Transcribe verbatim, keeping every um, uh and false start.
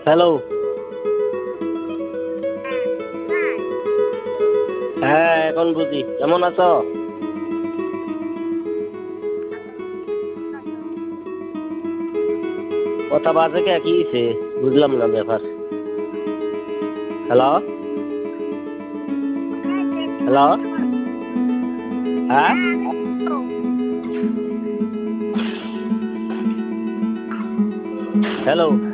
Hello. হ্যাঁ এখন বুঝি। কেমন আছো? কথা বাজে কে? কি হইছে? বুঝলাম না ব্যাপার। Hello hello. হ্যাঁ হ্যালো।